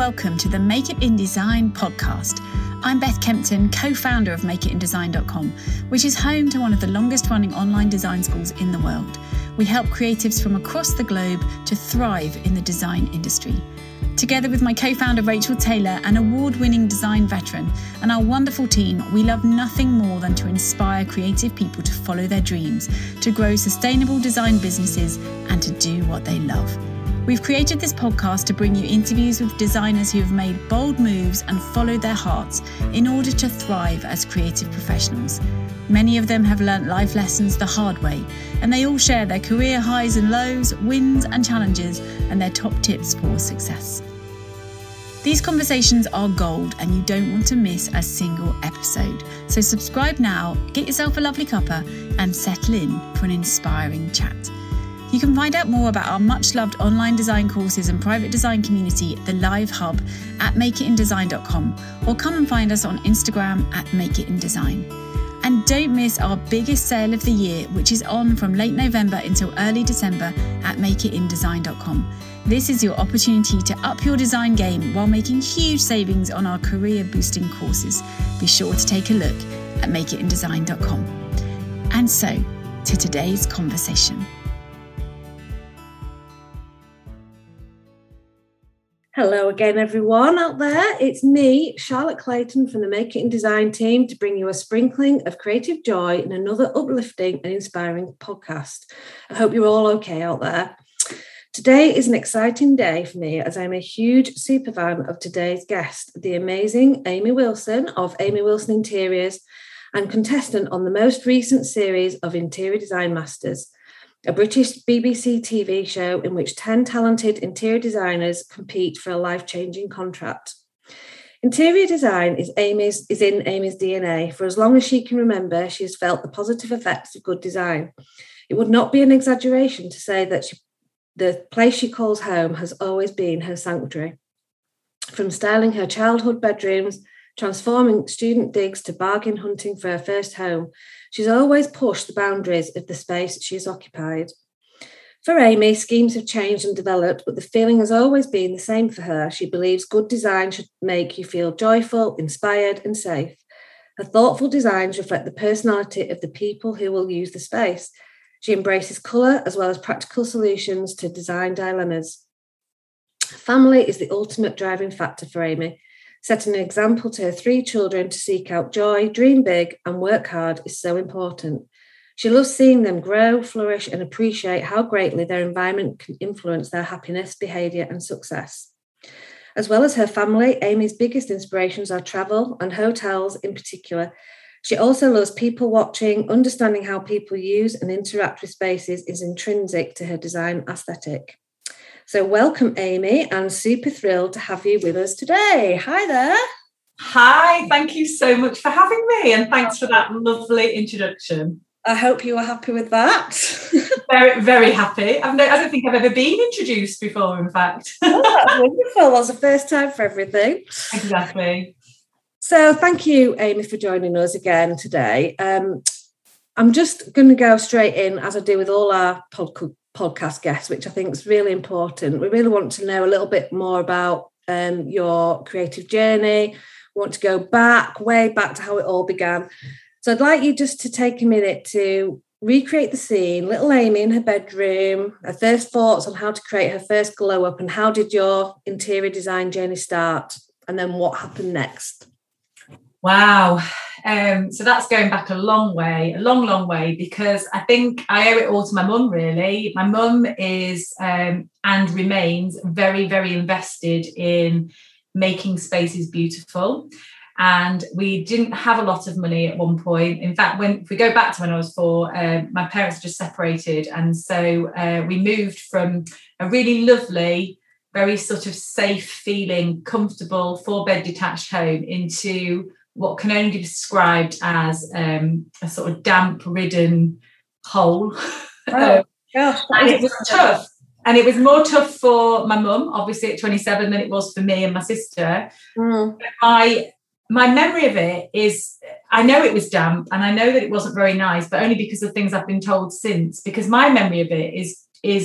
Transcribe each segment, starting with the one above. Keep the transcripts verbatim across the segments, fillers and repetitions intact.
welcome to the Make It in Design podcast. I'm Beth Kempton, co-founder of make it in design dot com, which is home to one of the longest running online design schools in the world. We help creatives from across the globe to thrive in the design industry. Together with my co-founder Rachel Taylor, an award-winning design veteran, and our wonderful team, we love nothing more than to inspire creative people to follow their dreams, to grow sustainable design businesses, and to do what they love. We've created this podcast to bring you interviews with designers who have made bold moves and followed their hearts in order to thrive as creative professionals. Many of them have learnt life lessons the hard way, and they all share their career highs and lows, wins and challenges, and their top tips for success. These conversations are gold, and you don't want to miss a single episode. So subscribe now, get yourself a lovely cuppa, and settle in for an inspiring chat. You can find out more about our much-loved online design courses and private design community, The Live Hub, at make it in design dot com, or come and find us on Instagram at make it in design. And don't miss our biggest sale of the year, which is on from late November until early December at make it in design dot com. This is your opportunity to up your design game while making huge savings on our career-boosting courses. Be sure to take a look at make it in design dot com. And so, to today's conversation. Hello again, everyone out there. It's me, Charlotte Clayton from the Make It in Design team, to bring you a sprinkling of creative joy in another uplifting and inspiring podcast. I hope you're all okay out there. Today is an exciting day for me, as I'm a huge super fan of today's guest, the amazing Amy Wilson of Amy Wilson Interiors, and contestant on the most recent series of Interior Design Masters, a British B B C T V show in which ten talented interior designers compete for a life-changing contract. Interior design is Amy's is in Amy's D N A. For as long as she can remember, she has felt the positive effects of good design. It would not be an exaggeration to say that she, the place she calls home has always been her sanctuary. From styling her childhood bedrooms, transforming student digs to bargain hunting for her first home, she's always pushed the boundaries of the space she has occupied. For Amy, schemes have changed and developed, but the feeling has always been the same for her. She believes good design should make you feel joyful, inspired, and safe. Her thoughtful designs reflect the personality of the people who will use the space. She embraces colour as well as practical solutions to design dilemmas. Family is the ultimate driving factor for Amy. Setting an example to her three children to seek out joy, dream big, and work hard is so important. She loves seeing them grow, flourish, and appreciate how greatly their environment can influence their happiness, behaviour, and success. As well as her family, Amy's biggest inspirations are travel and hotels in particular. She also loves people watching. Understanding how people use and interact with spaces is intrinsic to her design aesthetic. So welcome, Amy, and super thrilled to have you with us today. Hi there. Hi, thank you so much for having me, and thanks for that lovely introduction. I hope you are happy with that. very, very happy. I've no, I don't think I've ever been introduced before, in fact. Oh, that's wonderful. That's the first time for everything. Exactly. So thank you, Amy, for joining us again today. Um, I'm just going to go straight in, as I do with all our podcasts. podcast guests, which I think is really important. We really want to know a little bit more about um, your creative journey. We want to go back, way back to how it all began. So I'd like you just to take a minute to recreate the scene, little Amy in her bedroom, her first thoughts on how to create her first glow up, and how did your interior design journey start, and then what happened next? Wow. Um, so that's going back a long way, a long, long way, because I think I owe it all to my mum, really. My mum is um, and remains very, very invested in making spaces beautiful. And we didn't have a lot of money at one point. In fact, when if we go back to when I was four, uh, my parents just separated. And so uh, we moved from a really lovely, very sort of safe feeling, comfortable four-bed detached home into what can only be described as um, a sort of damp-ridden hole. Oh, gosh, and it was tough. And it was more tough for my mum, obviously, at twenty-seven than it was for me and my sister. Mm. But my my memory of it is, I know it was damp and I know that it wasn't very nice, but only because of things I've been told since. Because my memory of it is is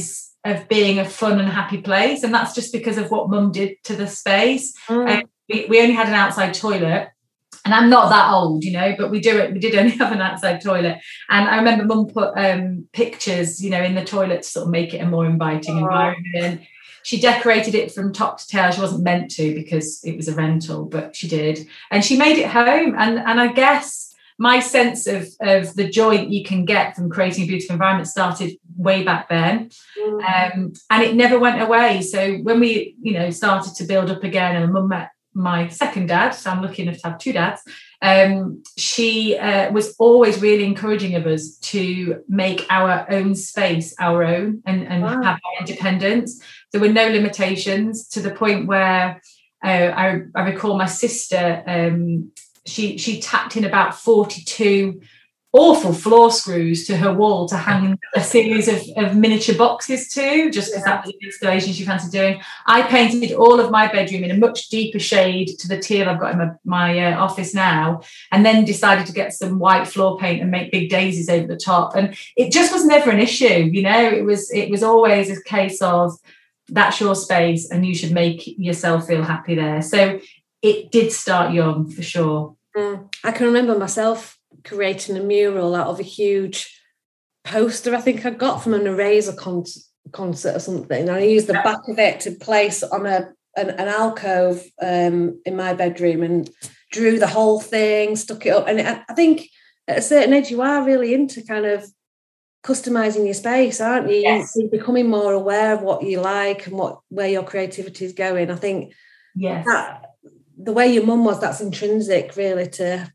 of being a fun and happy place, and that's just because of what Mum did to the space. Mm. Um, we, we only had an outside toilet, and I'm not that old, you know, but we do it. We did only have an outside toilet, and I remember Mum put um, pictures, you know, in the toilet to sort of make it a more inviting oh. environment. She decorated it from top to tail. She wasn't meant to because it was a rental, but she did, and she made it home. And and I guess my sense of of the joy that you can get from creating a beautiful environment started way back then, mm. um, and it never went away. So when we, you know, started to build up again, and Mum met my second dad, so I'm lucky enough to have two dads, um, she uh, was always really encouraging of us to make our own space our own and, and wow. have our independence. There were no limitations, to the point where uh, I, I recall my sister, um, she, she tapped in about forty-two awful floor screws to her wall to hang a series of, of miniature boxes to, just because yeah. that was an installation she fancied doing. I painted all of my bedroom in a much deeper shade to the teal I've got in my, my uh, office now, and then decided to get some white floor paint and make big daisies over the top. And it just was never an issue, you know. It was it was always a case of, that's your space and you should make yourself feel happy there. So it did start young, for sure. Mm. I can remember myself creating a mural out of a huge poster I think I got from an Eraser con- concert or something, and I used the back of it to place on a an, an alcove um, in my bedroom, and drew the whole thing, stuck it up. And it, I think at a certain age you are really into kind of customizing your space, aren't you? Yes. You're becoming more aware of what you like and what where your creativity is going. I think yes. that, the way your mum was, that's intrinsic really to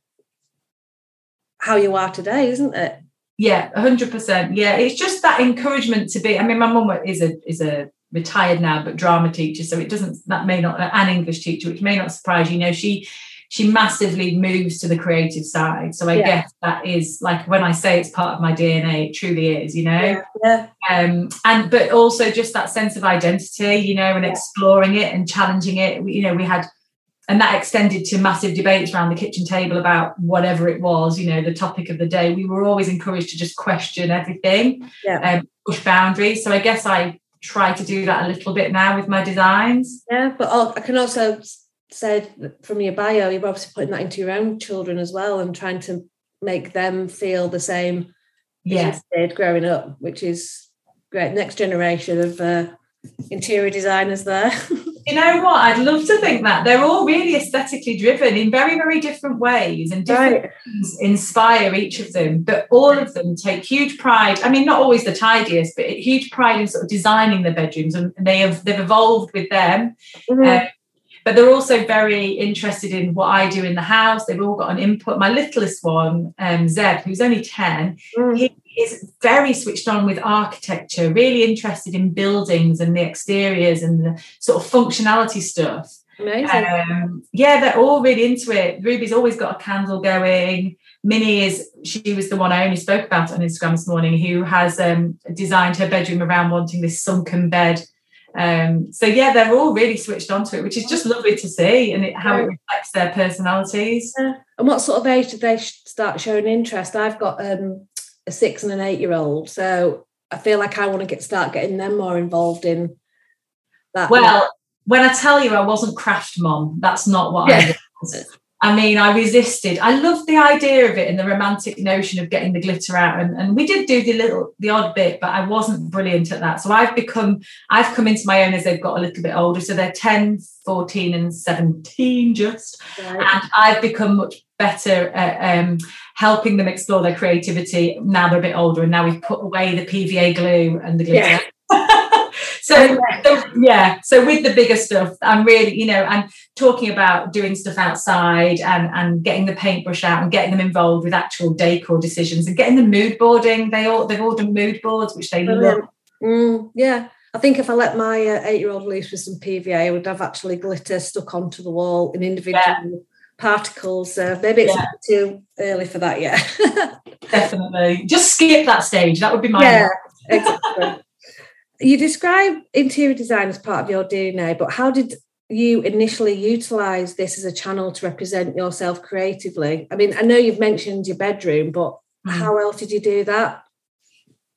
how you are today, isn't it? Yeah, one hundred percent. Yeah, it's just that encouragement to be, I mean, my mum is a is a retired now, but drama teacher, so it doesn't, that may not, an English teacher, which may not surprise you. You know, she she massively moves to the creative side. So I yeah. guess that is, like, when I say it's part of my D N A, it truly is, you know. Yeah. yeah. Um, and but also just that sense of identity, you know, and yeah. exploring it and challenging it. You know, we had, and that extended to massive debates around the kitchen table about whatever it was, you know, the topic of the day. We were always encouraged to just question everything, yeah. and push boundaries. So I guess I try to do that a little bit now with my designs. Yeah, but I can also say from your bio, you're obviously putting that into your own children as well, and trying to make them feel the same yes. as you did growing up, which is great. Next generation of uh, interior designers there. You know what? I'd love to think that they're all really aesthetically driven in very, very different ways, and different right. things inspire each of them. But all of them take huge pride. I mean, not always the tidiest, but huge pride in sort of designing their bedrooms, and they have they've evolved with them. Mm-hmm. Um, but they're also very interested in what I do in the house. They've all got an input. My littlest one, um, Zeb, who's only ten, mm. he is very switched on with architecture, really interested in buildings and the exteriors and the sort of functionality stuff. Amazing. Um, yeah, they're all really into it. Ruby's always got a candle going. Minnie is, she was the one I only spoke about on Instagram this morning, who has um, designed her bedroom around wanting this sunken bed. Um, so yeah, they're all really switched onto it, which is just lovely to see, and it, how it reflects their personalities. Yeah. And what sort of age did they start showing interest? I've got um, a six and an eight year old, so I feel like I want to get start getting them more involved in that. Well, when I tell you I wasn't craft mom, that's not what yeah. I was. I mean, I resisted. I loved the idea of it and the romantic notion of getting the glitter out. And, and we did do the little, the odd bit, but I wasn't brilliant at that. So I've become, I've come into my own as they've got a little bit older. So they're ten, fourteen and seventeen just. Right. And I've become much better at um, helping them explore their creativity. Now they're a bit older, and now we've put away the P V A glue and the glitter. Yeah. So, so yeah, so with the bigger stuff, I'm really, you know, and talking about doing stuff outside and, and getting the paintbrush out and getting them involved with actual decor decisions and getting the mood boarding. They all, they've all done mood boards, which they Brilliant. love. Mm, yeah, I think if I let my uh, eight-year-old loose with some P V A, I would have actually glitter stuck onto the wall in individual yeah. particles. So maybe it's yeah. too early for that yet. Definitely. Just skip that stage. That would be my Yeah, exactly. You describe interior design as part of your D N A, but how did you initially utilise this as a channel to represent yourself creatively? I mean, I know you've mentioned your bedroom, but mm. how else did you do that?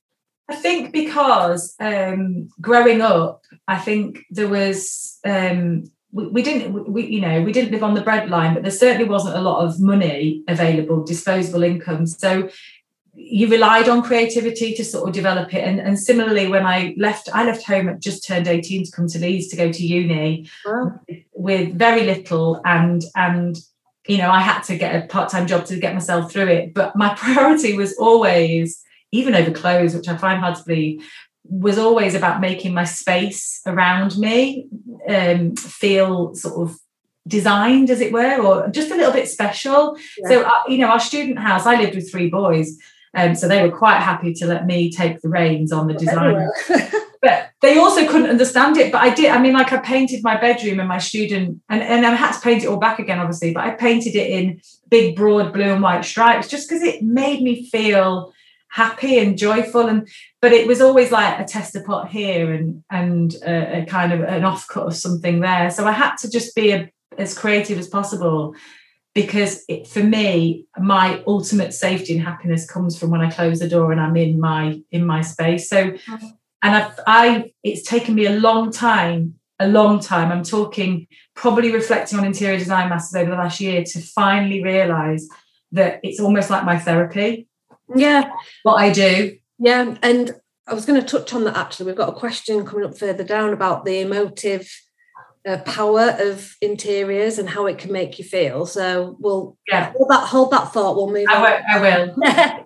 I think because um, growing up, I think there was um, we, we didn't we you know we didn't live on the breadline, but there certainly wasn't a lot of money available, disposable income. So you relied on creativity to sort of develop it. And, and similarly, when I left, I left home at just turned eighteen to come to Leeds to go to uni. Wow. with, with very little, and and you know I had to get a part-time job to get myself through it. But my priority was always, even over clothes, which I find hard to believe, was always about making my space around me um, feel sort of designed, as it were, or just a little bit special. Yeah. So, uh, you know, our student house, I lived with three boys, um, so they were quite happy to let me take the reins on the design. But they also couldn't understand it. But I did, I mean, like I painted my bedroom and my student, and, and I had to paint it all back again, obviously, but I painted it in big, broad blue and white stripes just because it made me feel happy and joyful. And but it was always like a tester pot here and and a, a kind of an offcut of something there. So I had to just be a, as creative as possible, because it, for me, my ultimate safety and happiness comes from when I close the door and I'm in my in my space. So, and I've, I it's taken me a long time, a long time. I'm talking probably reflecting on interior design masters over the last year to finally realise that it's almost like my therapy. Yeah, what I do. Yeah, and I was going to touch on that actually. We've got a question coming up further down about the emotive uh, power of interiors and how it can make you feel. So we'll yeah. hold that hold that thought. We'll move I on. Will, I will.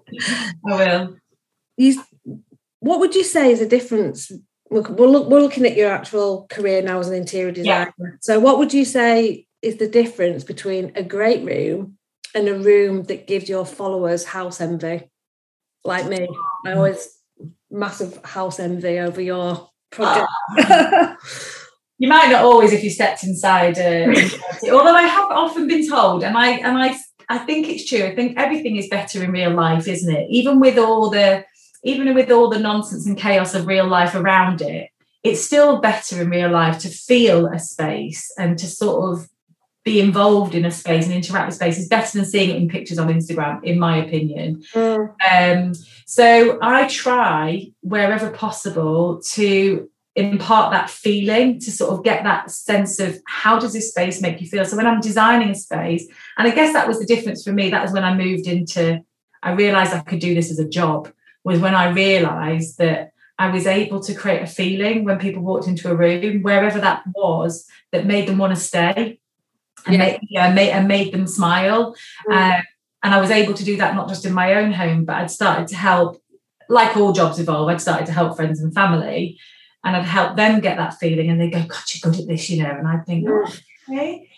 I will. You, what would you say is a difference? We're, we're, look, we're looking at your actual career now as an interior designer. Yeah. So what would you say is the difference between a great room and a room that gives your followers house envy? Like me, I always massive house envy over your project. Oh. You might not always if you stepped inside. Uh, although I have often been told, and I and I I think it's true. I think everything is better in real life, isn't it? Even with all the even with all the nonsense and chaos of real life around it, it's still better in real life to feel a space and to sort of be involved in a space and interact with space is better than seeing it in pictures on Instagram, in my opinion. Mm. Um, so I try wherever possible to impart that feeling, to sort of get that sense of how does this space make you feel? So when I'm designing a space, and I guess that was the difference for me, that was when I moved into, I realised I could do this as a job, was when I realised that I was able to create a feeling when people walked into a room, wherever that was, that made them want to stay. And, yeah. made, yeah, made, and made them smile. Mm. Um, and I was able to do that not just in my own home, but I'd started to help, like all jobs evolve, I'd started to help friends and family, and I'd help them get that feeling. And they go, God, you're good at this, you know. And I'd think, oh, okay.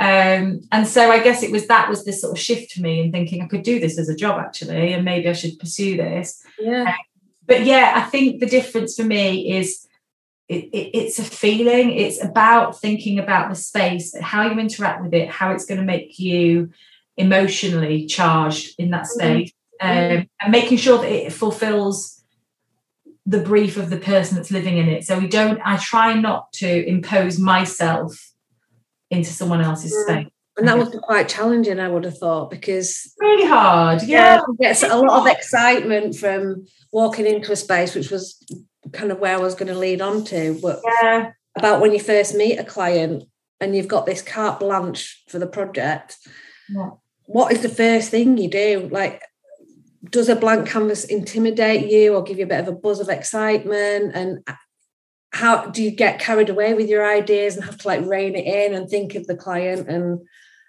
Um, and so I guess it was that was this sort of shift for me in thinking I could do this as a job, actually, and maybe I should pursue this. Yeah. Um, but yeah, I think the difference for me is It, it, it's a feeling. It's about thinking about the space, how you interact with it, how it's going to make you emotionally charged in that space, mm-hmm. um, and making sure that it fulfills the brief of the person that's living in it. So we don't, I try not to impose myself into someone else's mm. space. And that would be quite challenging, I would have thought, because really hard. Yeah, yeah it's a lot of excitement from walking into a space, which was kind of where I was going to lead on to, but yeah. about when you first meet a client and you've got this carte blanche for the project, yeah. what is the first thing you do? Like, does a blank canvas intimidate you or give you a bit of a buzz of excitement? And how do you get carried away with your ideas and have to like rein it in and think of the client? And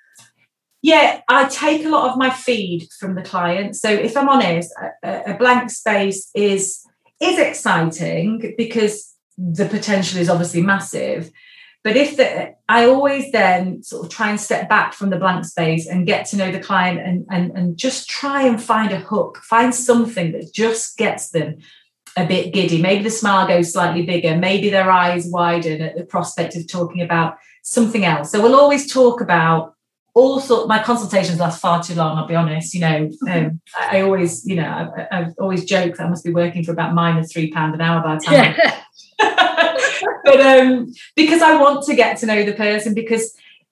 yeah, I take a lot of my feed from the client. So if I'm honest, a, a blank space is is exciting because the potential is obviously massive. But if the, I always then sort of try and step back from the blank space and get to know the client and, and, and just try and find a hook, find something that just gets them a bit giddy. Maybe the smile goes slightly bigger. Maybe their eyes widen at the prospect of talking about something else. So we'll always talk about all sorts. My consultations last far too long, I'll be honest. You know, um, I, I always, you know, I, I've always joked that I must be working for about minus three pounds an hour by the time. Yeah. But um, because I want to get to know the person, because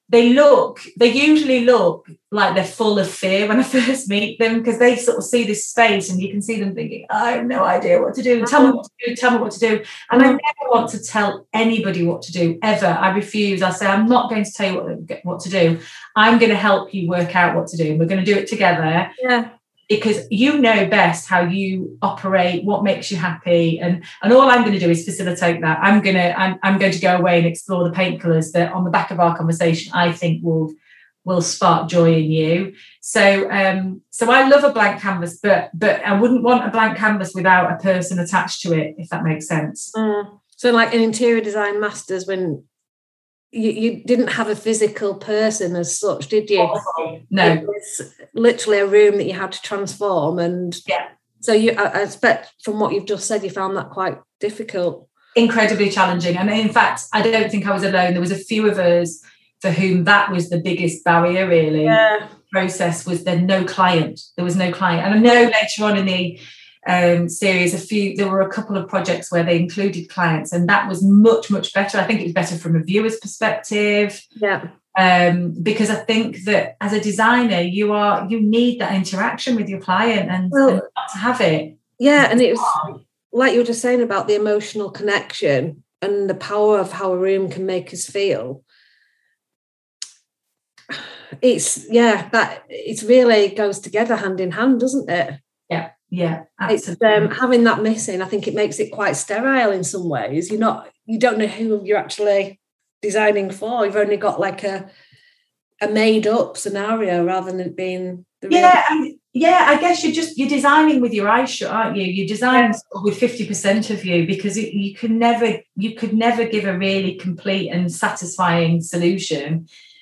they look, they usually look like they're full of fear when I first meet them, because they sort of see this space and you can see them thinking, I have no idea what to do. Tell me what to do, tell me what to do. And I never want to tell anybody what to do, ever. I refuse. I say, I'm not going to tell you what, what to do. I'm going to help you work out what to do. And we're going to do it together. Yeah. Because you know best how you operate, what makes you happy, and and all I'm going to do is facilitate that. I'm gonna I'm I'm going to go away and explore the paint colours that on the back of our conversation I think will will spark joy in you. So um so I love a blank canvas, but but I wouldn't want a blank canvas without a person attached to it, if that makes sense. Mm. So like an interior design masters, when You, you didn't have a physical person as such, did you? Oh, no. It was literally a room that you had to transform. And yeah. So you, I, I expect from what you've just said, you found that quite difficult. Incredibly challenging. And in fact, I don't think I was alone. There was a few of us for whom that was the biggest barrier, really. Yeah. Process was there no client. There was no client. And I know later on in the um series a few there were a couple of projects where they included clients, and that was much much better. I think it was better from a viewer's perspective, yeah um because I think that as a designer you are you need that interaction with your client, and, well, and not to have it yeah and it was like you were just saying about the emotional connection and the power of how a room can make us feel. It's yeah that it really goes together hand in hand, doesn't it? yeah Yeah, absolutely. It's um, having that missing. I think it makes it quite sterile in some ways. You're not, you don't know who you're actually designing for. You've only got like a a made up scenario rather than it being the real. Yeah, and yeah. I guess you're just you're designing with your eyes shut, aren't you? You're designing yeah. with fifty percent of you, because it, you can never you could never give a really complete and satisfying solution.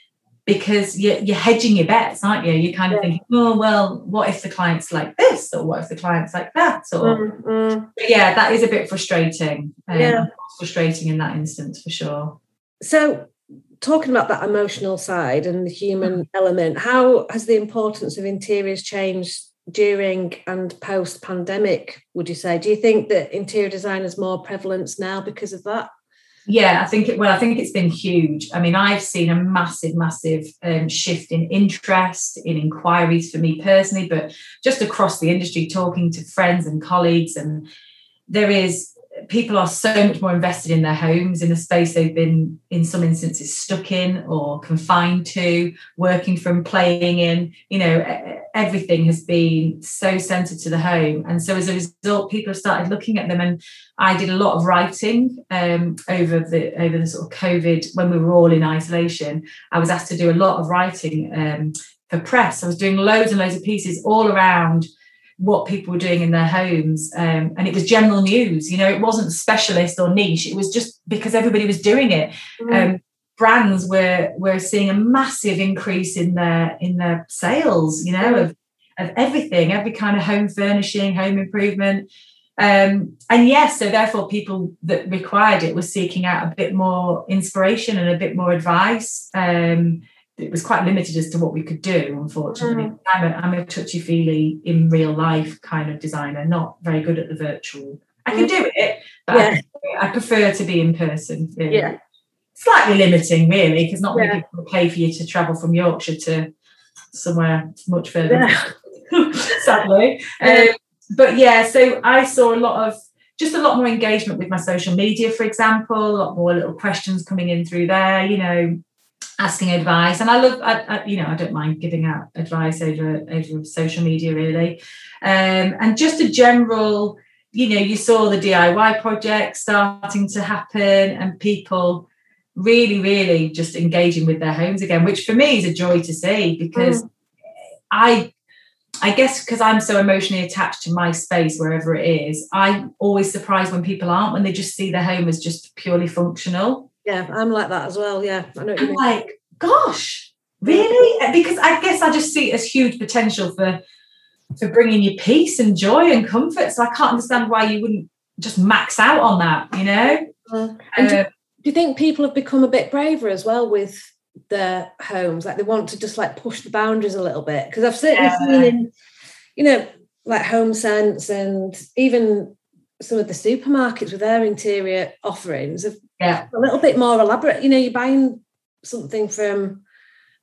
Because you're, you're hedging your bets, aren't you? You're kind of yeah. thinking, oh, well, what if the client's like this? Or what if the client's like that? Or mm, mm. yeah, that is a bit frustrating. Um, yeah. Frustrating in that instance, for sure. So talking about that emotional side and the human mm. element, how has the importance of interiors changed during and post-pandemic, would you say? Do you think that interior design is more prevalent now because of that? Yeah, I think it, well, I think it's been huge. I mean, I've seen a massive, massive um, shift in interest, in inquiries for me personally, but just across the industry, talking to friends and colleagues. And there is, people are so much more invested in their homes, in the space they've been, in some instances, stuck in or confined to, working from, playing in. You know, everything has been so centred to the home. And so as a result, people have started looking at them. And I did a lot of writing um, over the over the sort of COVID, when we were all in isolation. I was asked to do a lot of writing um, for press. I was doing loads and loads of pieces all around what people were doing in their homes, um, and it was general news. You know, it wasn't specialist or niche. It was just because everybody was doing it. Mm. Um, brands were were seeing a massive increase in their in their sales. You know, of of everything, every kind of home furnishing, home improvement. Um, and yes, so therefore people that required it were seeking out a bit more inspiration and a bit more advice. Um, it was quite limited as to what we could do, unfortunately. Mm. I'm a, I'm a touchy-feely, in real life kind of designer, not very good at the virtual. I can do it, but yeah. I, I prefer to be in person. Really. Yeah. Slightly limiting, really, because not many yeah. people will pay for you to travel from Yorkshire to somewhere much further, yeah. sadly. Um, But yeah, so I saw a lot of, just a lot more engagement with my social media, for example, a lot more little questions coming in through there, you know, asking advice. And I love, I, I, you know, I don't mind giving out advice over, over social media, really. Um, and just a general, you know, you saw the D I Y projects starting to happen and people really, really just engaging with their homes again, which for me is a joy to see, because mm. I... I guess because I'm so emotionally attached to my space, wherever it is, I'm always surprised when people aren't, when they just see their home as just purely functional. Yeah, I'm like that as well. Yeah, I know what you I'm mean. like, gosh, really? Because I guess I just see it as huge potential for for bringing you peace and joy and comfort. So I can't understand why you wouldn't just max out on that, you know? Uh, and uh, do, do you think people have become a bit braver as well with their homes, like they want to just like push the boundaries a little bit? Because I've certainly yeah. seen in, you know, like Home Sense and even some of the supermarkets with their interior offerings of yeah. a little bit more elaborate. You know, you're buying something from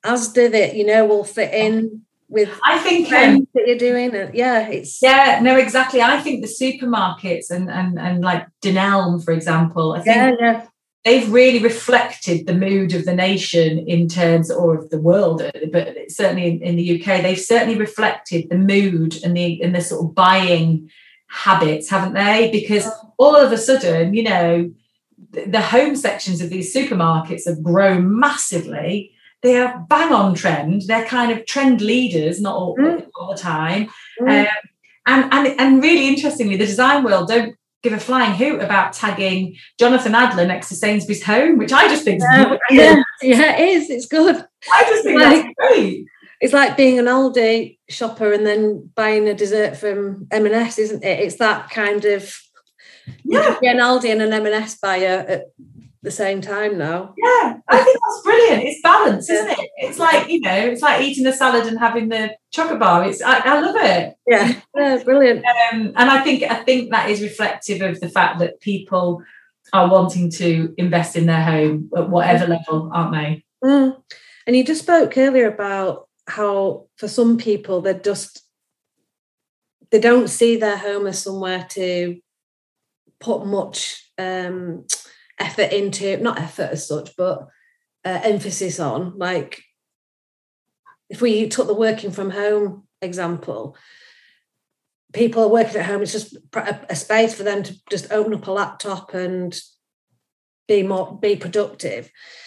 Asda that, you know, will fit in with I think um, that you're doing. And yeah, it's yeah, no, exactly. I think the supermarkets and and and like Dunelm, for example, I think yeah, yeah. they've really reflected the mood of the nation in terms, or of the world, but certainly in, in the U K, they've certainly reflected the mood and the and the sort of buying habits, haven't they? Because all of a sudden, you know, the, the home sections of these supermarkets have grown massively. They are bang on trend. They're kind of trend leaders, not all, mm. all the time. Mm. Um, and, and, and really interestingly, the design world don't give a flying hoot about tagging Jonathan Adler next to Sainsbury's Home, which I just think is yeah, yeah, yeah, it is. It's good. I just think like, that's great. It's like being an Aldi shopper and then buying a dessert from M and S, isn't it? It's that kind of, yeah. You could be an Aldi and an M and S buyer at the same time now. Yeah, I think that's brilliant. It's balance, isn't it? It's like, you know, it's like eating the salad and having the chocolate bar. It's I, I love it. Yeah, yeah, brilliant. Um, and I think I think that is reflective of the fact that people are wanting to invest in their home at whatever level, aren't they? Mm. And you just spoke earlier about how for some people they're just they don't see their home as somewhere to put much um effort into, not effort as such, but uh, emphasis on. Like if we took the working from home example, people are working at home, it's just a, a space for them to just open up a laptop and be more be productive.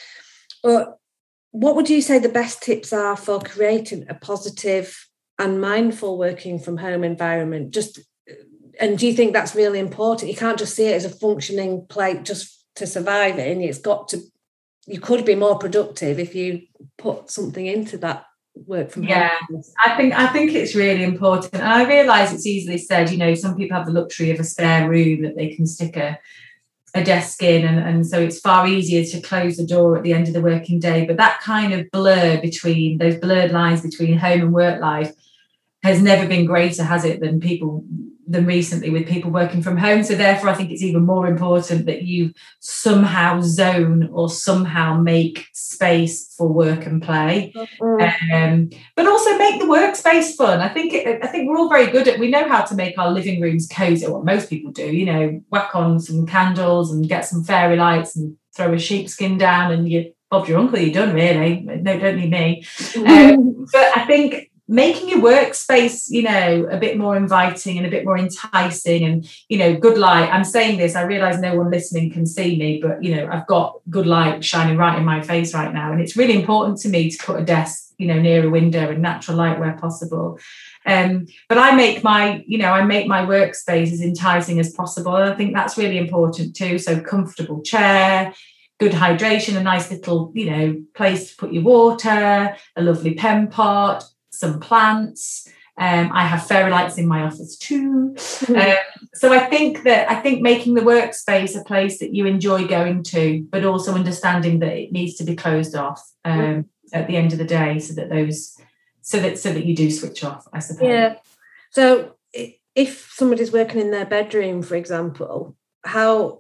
But what would you say the best tips are for creating a positive and mindful working from home environment? Just and do you think that's really important? You can't just see it as a functioning plate just to survive it, and it's got to, you could be more productive if you put something into that work from yeah home. I think I think it's really important, and I realise it's easily said, you know, some people have the luxury of a spare room that they can stick a, a desk in, and, and so it's far easier to close the door at the end of the working day, but that kind of blur between those blurred lines between home and work life has never been greater, has it, than people than recently with people working from home. So therefore, I think it's even more important that you somehow zone or somehow make space for work and play, mm-hmm. um, but also make the workspace fun. I think it, I think we're all very good at, we know how to make our living rooms cozy, what most people do, you know, whack on some candles and get some fairy lights and throw a sheepskin down and you Bob your uncle, you're done really. No, don't need me. Mm-hmm. Um, but I think making your workspace, you know, a bit more inviting and a bit more enticing and, you know, good light. I'm saying this, I realise no one listening can see me, but, you know, I've got good light shining right in my face right now. And it's really important to me to put a desk, you know, near a window and natural light where possible. Um, but I make my, you know, I make my workspace as enticing as possible. And I think that's really important too. So comfortable chair, good hydration, a nice little, you know, place to put your water, a lovely pen pot, some plants. Um, I have fairy lights in my office too. Um, so I think that I think making the workspace a place that you enjoy going to, but also understanding that it needs to be closed off um, at the end of the day, so that those, so that so that you do switch off, I suppose. Yeah. So if somebody's working in their bedroom, for example, how,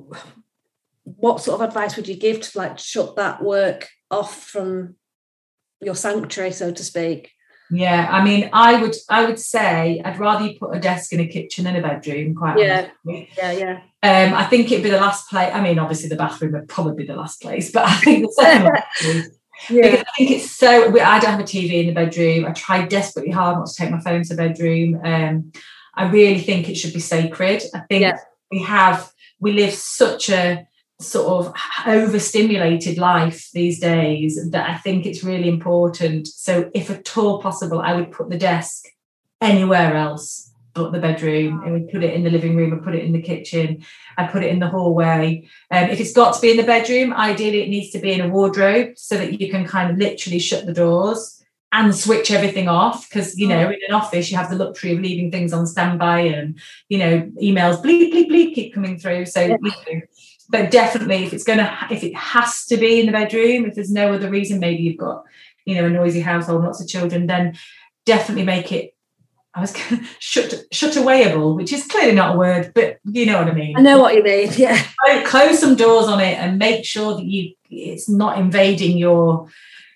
what sort of advice would you give to like shut that work off from your sanctuary, so to speak? Yeah, I mean, I would I would say I'd rather you put a desk in a kitchen than a bedroom, quite yeah. honestly. Yeah, yeah. Um, I think it'd be the last place. I mean, obviously the bathroom would probably be the last place, but I think the second place. Yeah. Because I think it's so, I don't have a T V in the bedroom. I try desperately hard not to take my phone to the bedroom. Um, I really think it should be sacred. I think yeah. we have, we live such a sort of overstimulated life these days that I think it's really important. So if at all possible, I would put the desk anywhere else but the bedroom. I would put it in the living room, I'd put it in the kitchen, I'd put it in the hallway. Um, if it's got to be in the bedroom, ideally it needs to be in a wardrobe so that you can kind of literally shut the doors and switch everything off, because, you know, in an office you have the luxury of leaving things on standby and, you know, emails bleep, bleep, bleep keep coming through. So, yeah. you know, but definitely if it's going to, if it has to be in the bedroom, if there's no other reason, maybe you've got, you know, a noisy household, lots of children, then definitely make it, I was going to shut, shut awayable, which is clearly not a word, but you know what I mean. I know what you mean, yeah. Close some doors on it and make sure that you, it's not invading your,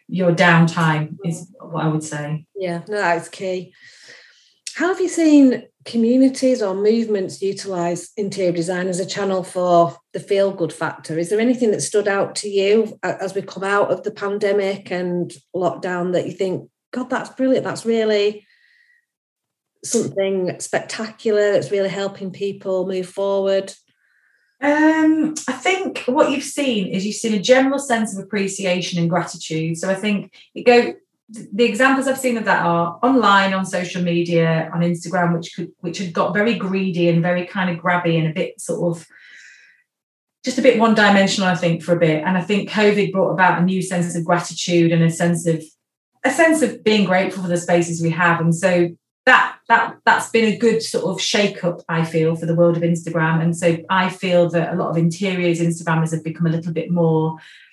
your downtime is what I would say. Yeah, no, that's key. How have you seen communities or movements utilise interior design as a channel for the feel-good factor? Is there anything that stood out to you as we come out of the pandemic and lockdown that you think, God, that's brilliant, that's really something spectacular that's really helping people move forward? Um, I think what you've seen is you've seen a general sense of appreciation and gratitude. So I think you go, the examples I've seen of that are online, on social media, on Instagram, which could which had got very greedy and very kind of grabby and a bit sort of just a bit one-dimensional, I think, for a bit. And I think COVID brought about a new sense of gratitude and a sense of a sense of being grateful for the spaces we have. And so that that that's been a good sort of shake-up, I feel, for the world of Instagram. And so I feel that a lot of interiors Instagrammers have become a little bit more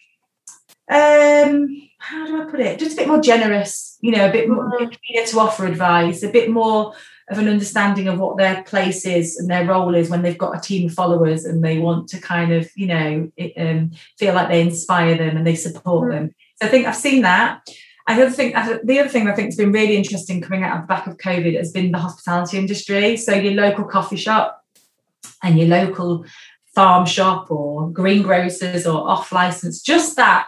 um how do I put it? Just a bit more generous, you know, a bit more eager to offer advice, a bit more of an understanding of what their place is and their role is when they've got a team of followers and they want to kind of, you know, it, um, feel like they inspire them and they support mm-hmm. them. So I think I've seen that. I other think the other thing I think has been really interesting coming out of the back of COVID has been the hospitality industry. So your local coffee shop and your local farm shop or greengrocers or off license, just that.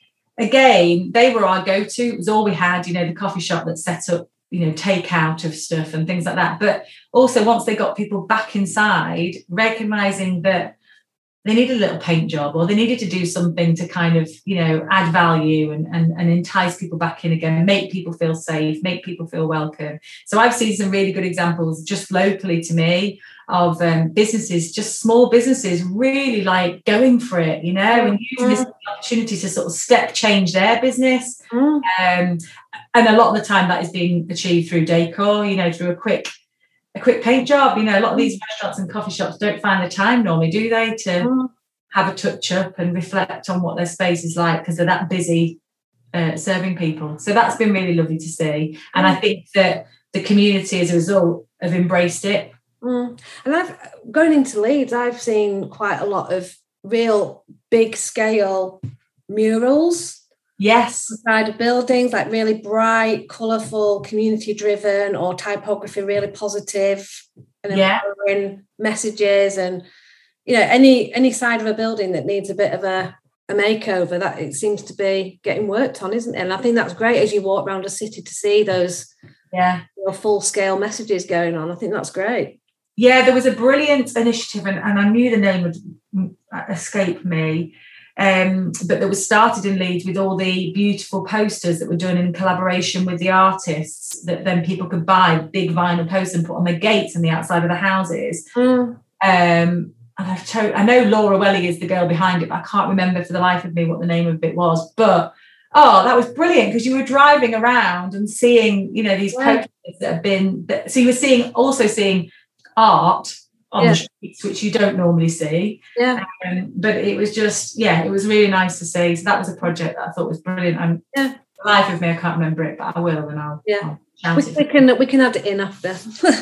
Again, they were our go-to. It was all we had, you know, the coffee shop that set up, you know, takeout of stuff and things like that. But also once they got people back inside, recognising that they needed a little paint job or they needed to do something to kind of, you know, add value and, and, and entice people back in again, make people feel safe, make people feel welcome. So I've seen some really good examples just locally to me of um, businesses, just small businesses really like going for it, you know, and using this opportunity to sort of step change their business. Mm. Um, and a lot of the time that is being achieved through decor, you know, through a quick a quick paint job. You know, a lot of these restaurants and coffee shops don't find the time normally, do they, to mm. have a touch up and reflect on what their space is like because they're that busy uh, serving people. So that's been really lovely to see. And mm. I think that the community as a result have embraced it. Mm. And I've going into Leeds, I've seen quite a lot of real big scale murals. Yes. Inside of buildings, like really bright, colourful, community driven, or typography really positive and empowering yeah. messages. And you know, any any side of a building that needs a bit of a, a makeover, that it seems to be getting worked on, isn't it? And I think that's great as you walk around a city to see those yeah you know, full scale messages going on. I think that's great. Yeah, there was a brilliant initiative, and, and I knew the name would escape me, um, but that was started in Leeds with all the beautiful posters that were done in collaboration with the artists that then people could buy big vinyl posters and put on the gates and the outside of the houses. Mm. Um, and I've to- I know Laura Welly is the girl behind it, but I can't remember for the life of me what the name of it was. But, oh, that was brilliant because you were driving around and seeing, you know, these yeah. posters that have been... That, so you were seeing also seeing... art on yeah. the streets, which you don't normally see. Yeah. Um, but it was just, yeah, it was really nice to see. So that was a project that I thought was brilliant. And yeah. for the life of me, I can't remember it, but I will, and I'll, yeah. I'll we, we can we can add it in after.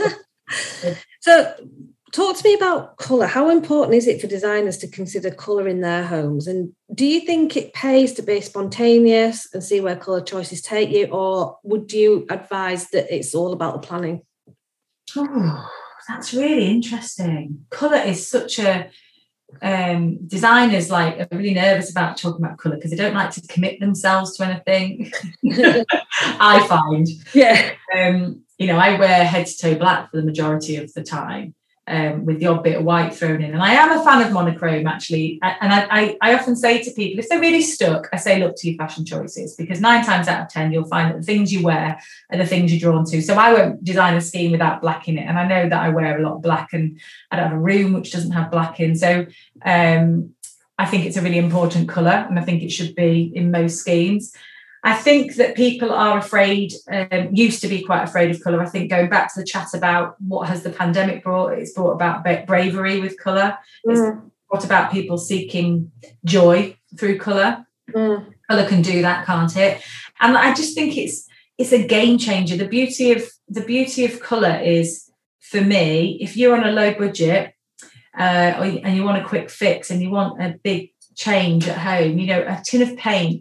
So talk to me about colour. How important is it for designers to consider colour in their homes? And do you think it pays to be spontaneous and see where colour choices take you, or would you advise that it's all about the planning? Oh. That's really interesting. Colour is such a um, designers like are really nervous about talking about colour because they don't like to commit themselves to anything. I find, yeah. Um, you know, I wear head to toe black for the majority of the time, um, with the odd bit of white thrown in. And I am a fan of monochrome, actually. And I, I, I often say to people, if they're really stuck, I say, look to your fashion choices, because nine times out of ten, you'll find that the things you wear are the things you're drawn to. So I won't design a scheme without black in it. And I know that I wear a lot of black, and I don't have a room which doesn't have black in. So um, I think it's a really important colour, and I think it should be in most schemes. I think that people are afraid, um, used to be quite afraid of colour. I think going back to the chat about what has the pandemic brought, it's brought about bravery with colour. Mm. It's brought about people seeking joy through colour. Mm. Colour can do that, can't it? And I just think it's it's a game changer. The beauty of the beauty of colour is, for me, if you're on a low budget uh, or, and you want a quick fix and you want a big change at home, you know, a tin of paint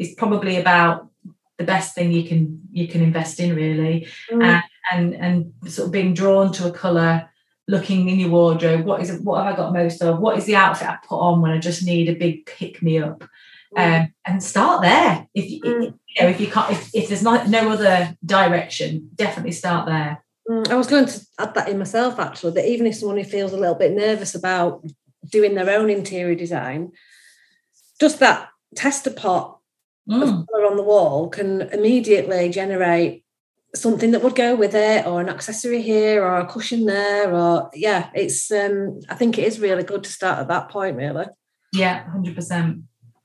is probably about the best thing you can you can invest in, really. Mm. and, and and sort of being drawn to a colour, looking in your wardrobe, what is it, what have I got most of, what is the outfit I put on when I just need a big pick me up. Mm. Um, and start there. If you, mm. if, you know, if you can't, if, if there's not no other direction, definitely start there. Mm, I was going to add that in myself, actually, that even if someone who feels a little bit nervous about doing their own interior design, just that tester pot mm. of colour on the wall can immediately generate something that would go with it, or an accessory here, or a cushion there, or yeah, it's. Um, I think it is really good to start at that point, really. Yeah, one hundred percent.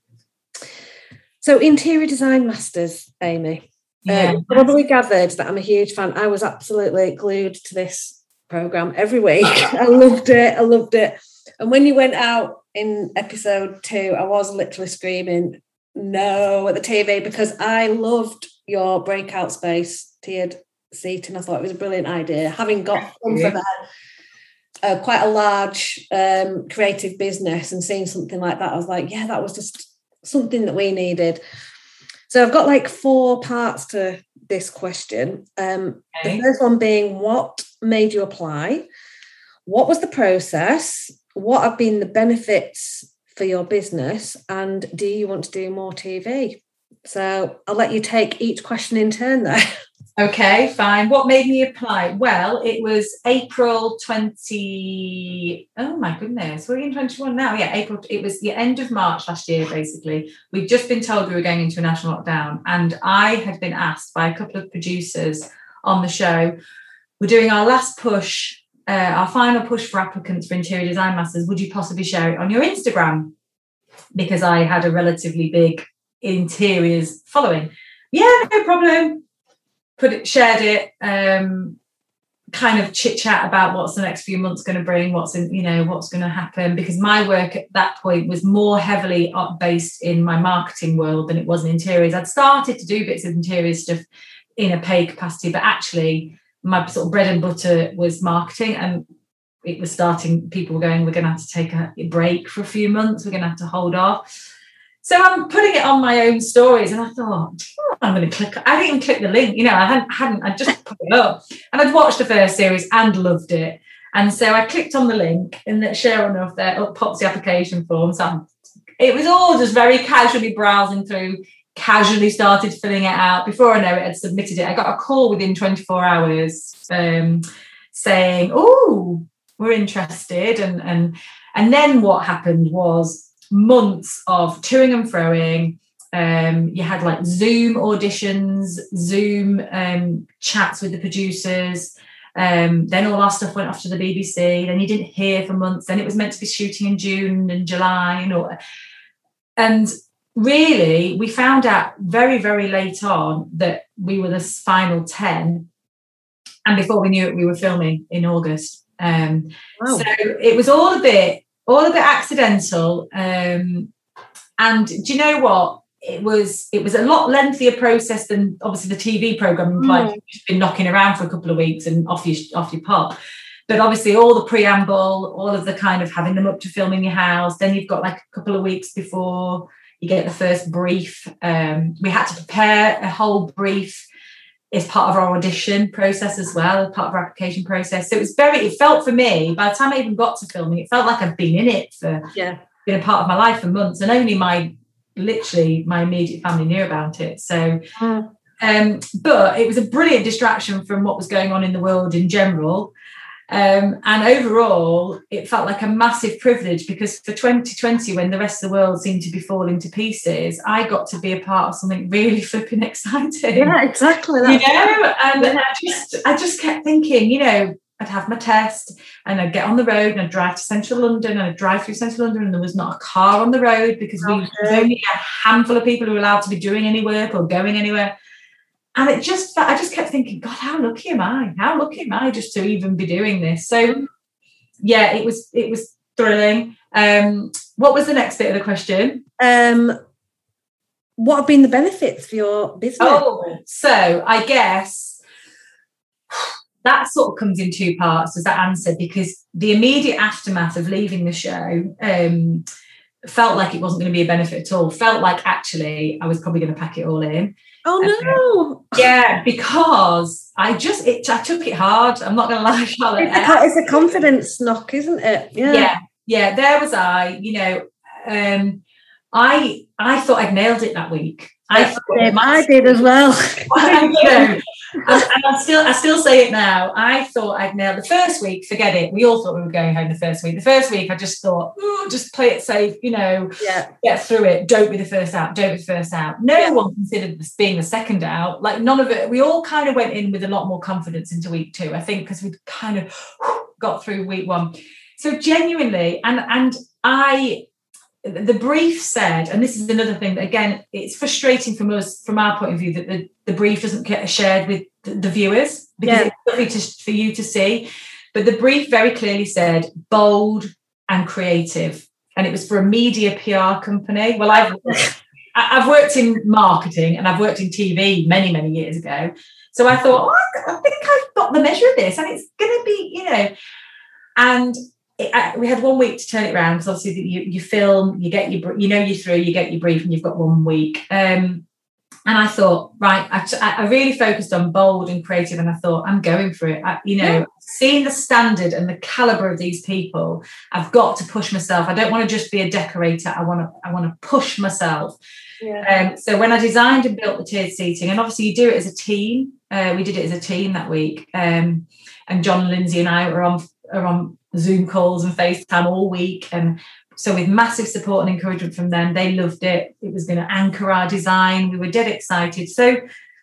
So, Interior Design Masters, Amy. Yeah. Uh, you probably gathered that I'm a huge fan. I was absolutely glued to this programme every week. I loved it. I loved it. And when you went out in episode two, I was literally screaming no at the T V, because I loved your breakout space tiered seating. I thought it was a brilliant idea. Having got from a, uh, quite a large um, creative business and seeing something like that, I was like, yeah, that was just something that we needed. So I've got like four parts to this question. Um, okay. The first one being, what made you apply? What was the process? What have been the benefits for your business? And do you want to do more T V? So I'll let you take each question in turn there. Okay, fine. What made me apply? Well, it was April twenty. Oh my goodness, we're in twenty-one now. Yeah, April. It was the end of March last year, basically. We'd just been told we were going into a national lockdown, and I had been asked by a couple of producers on the show, we're doing our last push, uh, our final push for applicants for Interior Design Masters. Would you possibly share it on your Instagram? Because I had a relatively big interiors following. Yeah, no problem. Put it, shared it, um, kind of chit chat about what's the next few months going to bring, what's in, you know, what's going to happen. Because my work at that point was more heavily based in my marketing world than it was in interiors. I'd started to do bits of interiors stuff in a paid capacity, but actually my sort of bread and butter was marketing, and it was starting. People were going, we're going to have to take a break for a few months. We're going to have to hold off. So I'm putting it on my own stories, and I thought, oh, I'm going to click. I didn't even click the link. You know, I hadn't, hadn't, I just put it up. And I'd watched the first series and loved it. And so I clicked on the link, and that sure enough, there up pops the application form. So it was all just very casually browsing through, casually started filling it out. Before I know it, I'd submitted it. I got a call within twenty-four hours um, saying, oh, we're interested. And, and, and then what happened was, months of toing and froing. Um, you had like Zoom auditions, Zoom um, chats with the producers. Um, then all our stuff went off to the B B C. Then you didn't hear for months. Then it was meant to be shooting in June and July. You know, and really, we found out very, very late on that we were the final ten. And before we knew it, we were filming in August. Um, wow. So it was all a bit all a bit accidental. Um, and do you know what? It was it was a lot lengthier process than obviously the T V programme implied. Mm. You've been knocking around for a couple of weeks and off you off you pop. But obviously all the preamble, all of the kind of having them up to film in your house. Then you've got like a couple of weeks before you get the first brief. Um, we had to prepare a whole brief as part of our audition process as well, as part of our application process. So it was very, it felt for me, by the time I even got to filming, it felt like I'd been in it for, yeah, been a part of my life for months, and only my, literally my immediate family knew about it. So, mm. um, but it was a brilliant distraction from what was going on in the world in general. Um, and overall, it felt like a massive privilege, because for twenty twenty, when the rest of the world seemed to be falling to pieces, I got to be a part of something really flipping exciting. Yeah, exactly. You know, and yeah. I just, I just kept thinking, you know, I'd have my test and I'd get on the road and I'd drive to central London and I'd drive through central London, and there was not a car on the road because okay. we was only a handful of people who were allowed to be doing any work or going anywhere. And it just, I just kept thinking, God, how lucky am I? How lucky am I just to even be doing this? So, yeah, it was, it was thrilling. Um, what was the next bit of the question? Um, what have been the benefits for your business? Oh, so I guess that sort of comes in two parts, as that answer, because the immediate aftermath of leaving the show, um, felt like it wasn't going to be a benefit at all. Felt like actually I was probably going to pack it all in. Oh no! Um, yeah, because I just it, I took it hard. I'm not going to lie, Charlotte. It's a, it's a confidence knock, isn't it? Yeah, yeah, yeah. There was I. You know, um, I I thought I'd nailed it that week. I, I, did, I did as well. you know, and, and I still, I still say it now. I thought I'd nailed the first week. Forget it. We all thought we were going home the first week. The first week, I just thought, oh, just play it safe. You know, yeah. Get through it. Don't be the first out. Don't be the first out. No yeah. one considered this being the second out. Like none of it. We all kind of went in with a lot more confidence into week two. I think because we'd kind of got through week one. So genuinely, and and I. The brief said, and this is another thing that, again, it's frustrating from us, from our point of view, that the, the brief doesn't get shared with the, the viewers because yeah. it's lovely to, for you to see. But the brief very clearly said bold and creative. And it was for a media P R company. Well, I've, I've worked in marketing and I've worked in T V many, many years ago. So I thought, oh, I think I've got the measure of this and it's going to be, you know, and It, I, we had one week to turn it around because obviously you, you film, you get your, you know, you're through, you get your brief, and you've got one week. Um, and I thought, right, I, I really focused on bold and creative, and I thought, I'm going for it. I, you know, yeah. seeing the standard and the caliber of these people, I've got to push myself. I don't want to just be a decorator. I want to, I want to push myself. Yeah. Um, so when I designed and built the tiered seating, and obviously you do it as a team. Uh, we did it as a team that week, um, and John, Lindsay, and I were on are on Zoom calls and FaceTime all week, and so with massive support and encouragement from them, they loved it. It was going to anchor our design. We were dead excited. So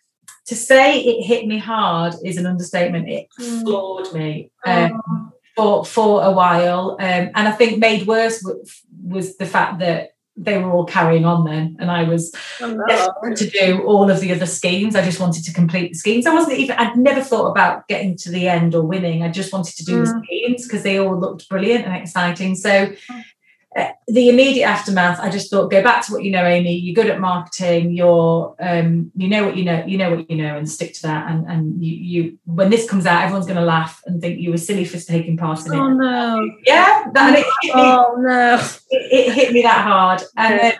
to say it hit me hard is an understatement. It mm. floored me um, oh. for for a while, um, and I think made worse w- was the fact that they were all carrying on then, and I was oh, no. desperate to do all of the other schemes. I just wanted to complete the schemes. I wasn't even, I'd never thought about getting to the end or winning. I just wanted to do mm. the schemes because they all looked brilliant and exciting. So uh, the immediate aftermath, I just thought, go back to what you know, Amy. You're good at marketing. You're, um, you know what you know. You know what you know, and stick to that. And and you, you when this comes out, everyone's going to laugh and think you were silly for taking part in it. Oh no! Yeah, that, and it hit me, oh no! It, it hit me that hard. And uh,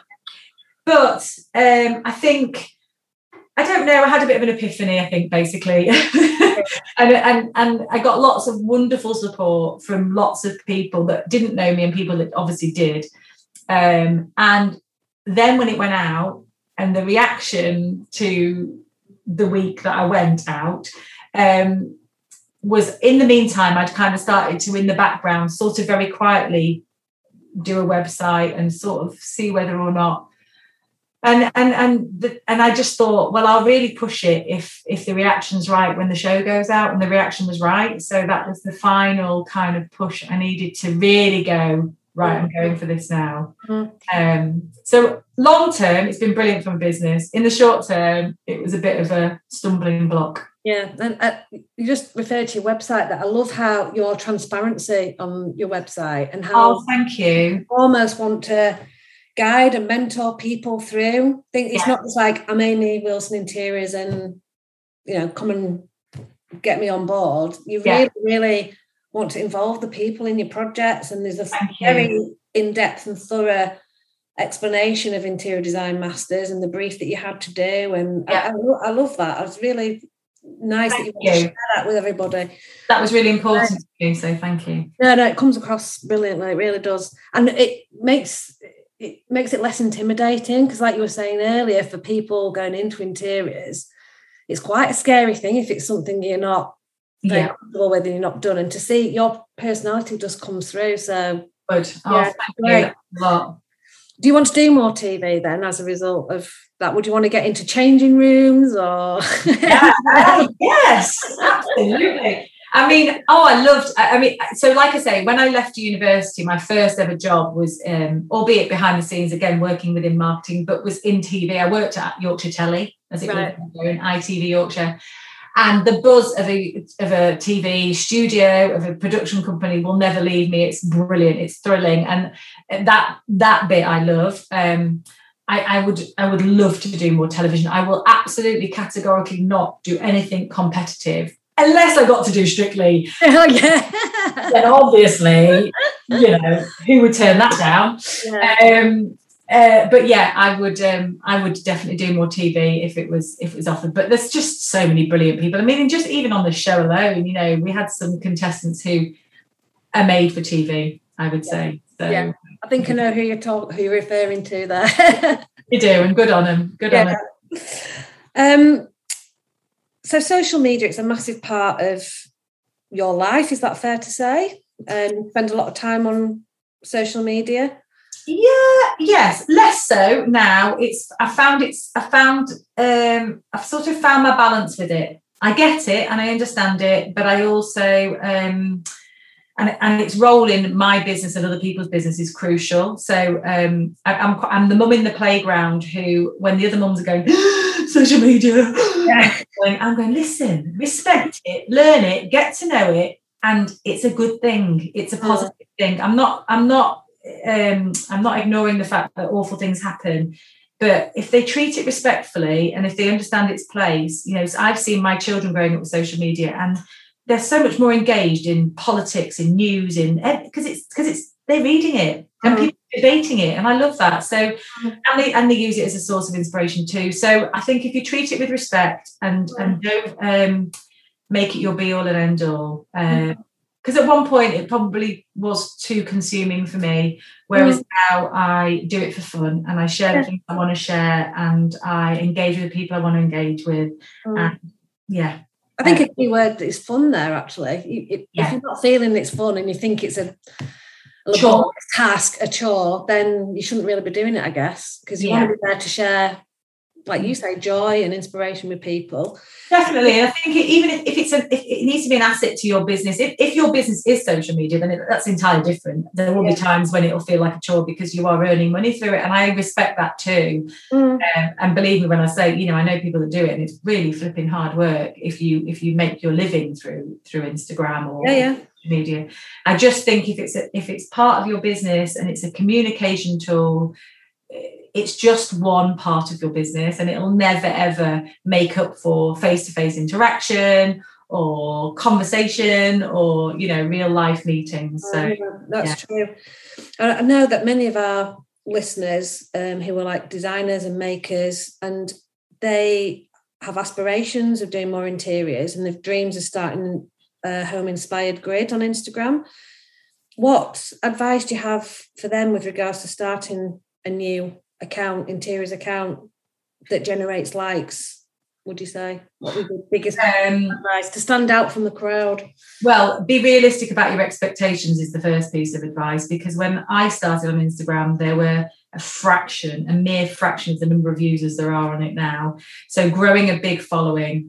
but um, I think. I don't know. I had a bit of an epiphany, I think, basically. and, and and I got lots of wonderful support from lots of people that didn't know me and people that obviously did. Um, and then when it went out and the reaction to the week that I went out um, was, in the meantime, I'd kind of started to, in the background, sort of very quietly do a website and sort of see whether or not And and and the, and I just thought, well, I'll really push it if if the reaction's right when the show goes out, and the reaction was right. So that was the final kind of push I needed to really go, right, I'm going for this now. Mm-hmm. Um, so long term, it's been brilliant for my business. In the short term, it was a bit of a stumbling block. Yeah, and uh, you just referred to your website. That I love how your transparency on your website and how oh, thank you. you almost want to guide and mentor people through. I think it's yeah. not just like, I'm Amy Wilson Interiors and, you know, come and get me on board. You really, yeah. really want to involve the people in your projects, and there's a Thank very you. in-depth and thorough explanation of Interior Design Masters and the brief that you had to do. And yeah. I, I, I love that. It was really nice thank that you want to share that with everybody. That was really important to you, so thank you. No, no, it comes across brilliantly. It really does. And it makes... it makes it less intimidating, because like you were saying earlier, for people going into interiors, it's quite a scary thing if it's something you're not very yeah. comfortable with and you're not done. And to see your personality just comes through. So good. Oh, yeah, thank you. Do you want to do more T V then as a result of that? Would you want to get into changing rooms or? yeah, yes, absolutely. I mean, oh, I loved, I mean, so like I say, when I left university, my first ever job was, um, albeit behind the scenes, again, working within marketing, but was in T V. I worked at Yorkshire Telly, as it right. was in I T V Yorkshire. And the buzz of a, of a T V studio, of a production company will never leave me. It's brilliant. It's thrilling. And that that bit I love. Um, I, I would I would love to do more television. I will absolutely categorically not do anything competitive unless I got to do Strictly. Oh, yeah. Then obviously, you know, who would turn that down? Yeah. Um, uh, but yeah, I would um, I would definitely do more T V if it was if it was offered. But there's just so many brilliant people. I mean, just even on the show alone, you know, we had some contestants who are made for T V, I would say. So, yeah, I think I know who you're talk, who you're referring to there. You do, and good on them. Good yeah. on them. Um, so social media, it's a massive part of your life. Is that fair to say? Um, you spend a lot of time on social media. Yeah, yes, less so now. It's I found it's I found um I've sort of found my balance with it. I get it and I understand it, but I also um and and its role in my business and other people's business is crucial. So um I, I'm I'm the mum in the playground who, when the other mums are going social media, yeah. I'm going, listen, respect it, learn it, get to know it, and it's a good thing. It's a positive oh. thing. I'm not I'm not Um, I'm not ignoring the fact that awful things happen, but if they treat it respectfully and if they understand its place, you know, I've seen my children growing up with social media and they're so much more engaged in politics, in news, in because it's because it's they're reading it and mm. people are debating it, and I love that. So and they and they use it as a source of inspiration too. So I think if you treat it with respect and mm. and don't um, make it your be all and end all. Uh, mm. Because at one point it probably was too consuming for me, whereas mm. now I do it for fun and I share yeah. the things I want to share and I engage with the people I want to engage with. Mm. And yeah. I think um, a key word is fun there, actually. If, yeah. if you're not feeling it's fun and you think it's a, a chore. task, a chore, then you shouldn't really be doing it, I guess, because you yeah. want to be there to share, like you say, joy and inspiration with people. Definitely. And I think it, even if, if it's a, if it needs to be an asset to your business, if, if your business is social media, then it, that's entirely different. There will yeah. be times when it'll feel like a chore because you are earning money through it. And I respect that too. Mm. Um, and believe me when I say, you know, I know people that do it and it's really flipping hard work if you if you make your living through through Instagram or yeah, yeah. social media. I just think if it's a, if it's part of your business and it's a communication tool, it's just one part of your business and it'll never, ever make up for face-to-face interaction or conversation or, you know, real life meetings. So oh, yeah, that's yeah. true. I know that many of our listeners um, who are like designers and makers, and they have aspirations of doing more interiors and their dreams of starting a home-inspired grid on Instagram. What advice do you have for them with regards to starting a new account, interiors account that generates likes? Would you say what would be the biggest um, advice to stand out from the crowd? Well, be realistic about your expectations is the first piece of advice, because when I started on Instagram there were a fraction, a mere fraction of the number of users there are on it now. So growing a big following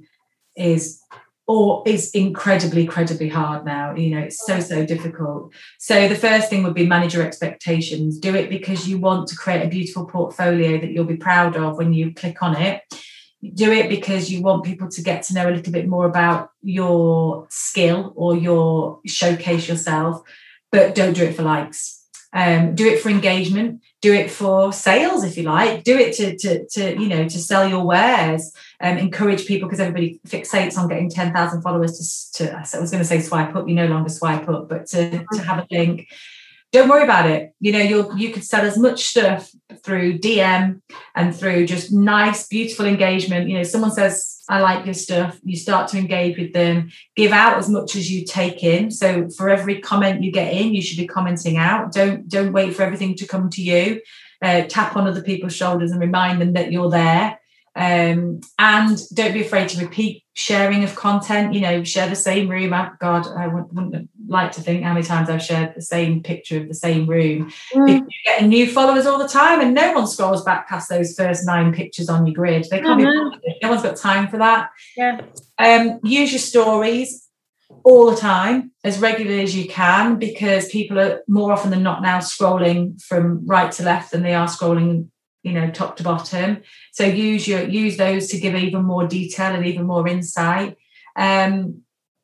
is or is incredibly, incredibly hard now. You know, it's so, so difficult. So the first thing would be manage your expectations. Do it because you want to create a beautiful portfolio that you'll be proud of when you click on it. Do it because you want people to get to know a little bit more about your skill or your showcase yourself, but don't do it for likes. Um, do it for engagement, do it for sales if you like, do it to, to, to you know, to sell your wares, um, encourage people, because everybody fixates on getting ten thousand followers to, to, I was going to say swipe up, you no longer swipe up, but to, to have a link. Don't worry about it. You know, you'll, you could sell as much stuff through D M and through just nice, beautiful engagement. You know, someone says, I like your stuff. You start to engage with them, give out as much as you take in. So for every comment you get in, you should be commenting out. Don't, don't wait for everything to come to you. Uh, tap on other people's shoulders and remind them that you're there. Um, and don't be afraid to repeat sharing of content. You know, share the same room. Oh, God, I wouldn't, wouldn't like to think how many times I've shared the same picture of the same room. Mm. Because you're getting new followers all the time, and no one scrolls back past those first nine pictures on your grid. They can't mm-hmm. be. No one's got time for that. Yeah. Um, use your stories all the time, as regularly as you can, because people are more often than not now scrolling from right to left than they are scrolling, you know, top to bottom. So use your use those to give even more detail and even more insight. Um,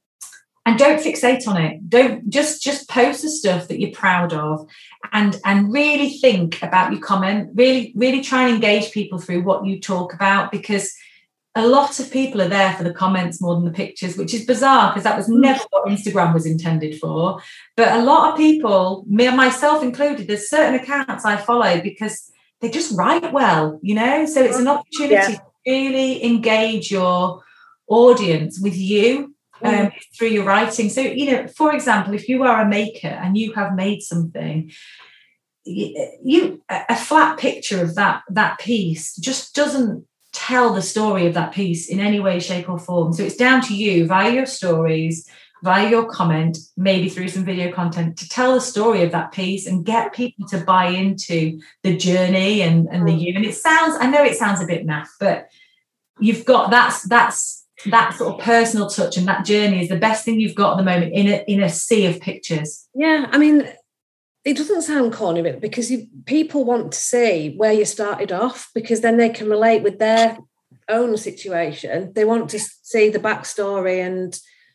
and don't fixate on it. Don't just just post the stuff that you're proud of, and and really think about your comment. Really, really try and engage people through what you talk about, because a lot of people are there for the comments more than the pictures, which is bizarre because that was never what Instagram was intended for. But a lot of people, me and myself included, there's certain accounts I follow because they just write well, you know? So it's an opportunity yeah. to really engage your audience with you um, mm. through your writing. So, you know, for example, if you are a maker and you have made something, you, you a flat picture of that, that piece just doesn't tell the story of that piece in any way, shape or form. So it's down to you via your stories, via your comment, maybe through some video content, to tell the story of that piece and get people to buy into the journey and, and the you. And it sounds, I know it sounds a bit naff, but you've got that's that's that sort of personal touch, and that journey is the best thing you've got at the moment in a in a sea of pictures. Yeah, I mean, it doesn't sound corny, but because you, people want to see where you started off, because then they can relate with their own situation. They want to see the backstory and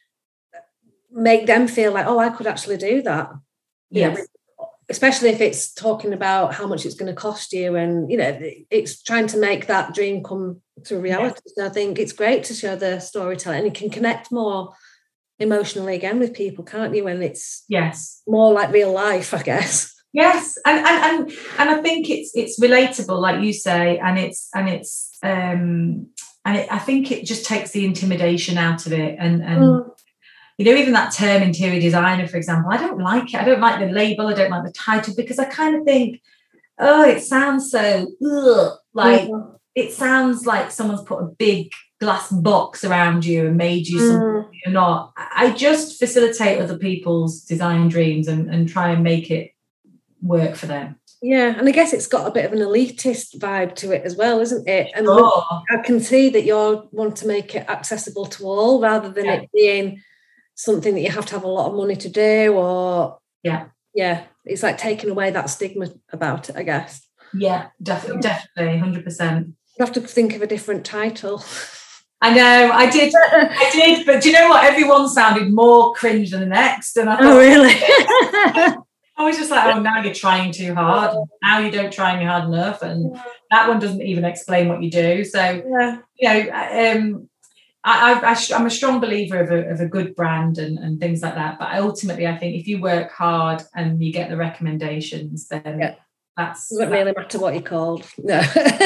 make them feel like, oh, I could actually do that. Yes. You know, especially if it's talking about how much it's going to cost you, and you know, it's trying to make that dream come to reality. Yes. So I think it's great to show the storytelling, and you can connect more emotionally again with people, can't you, when it's yes more like real life, I guess. Yes, and and and, and I think it's it's relatable, like you say, and it's and it's um and it, I think it just takes the intimidation out of it, and and mm. you know, even that term interior designer, for example, I don't like it. I don't like the label. I don't like the title, because I kind of think, oh, it sounds so ugh, like mm. it sounds like someone's put a big glass box around you and made you something mm. you're not. I just facilitate other people's design dreams and, and try and make it work for them. Yeah, and I guess it's got a bit of an elitist vibe to it as well, isn't it? And sure. I can see that you want to make it accessible to all, rather than yeah. it being something that you have to have a lot of money to do, or yeah, yeah, it's like taking away that stigma about it, I guess. Yeah, definitely, definitely, one hundred percent. You have to think of a different title. I know, I did, I did, but do you know what? Everyone sounded more cringe than the next, and I thought, oh really? I was just like, oh, now you're trying too hard. Now you don't try hard enough, and yeah. that one doesn't even explain what you do. So, yeah. you know, um, I, I, I, I'm a strong believer of a, of a good brand and, and things like that. But ultimately, I think if you work hard and you get the recommendations, then yeah. that's... It doesn't really matter what you're called. No.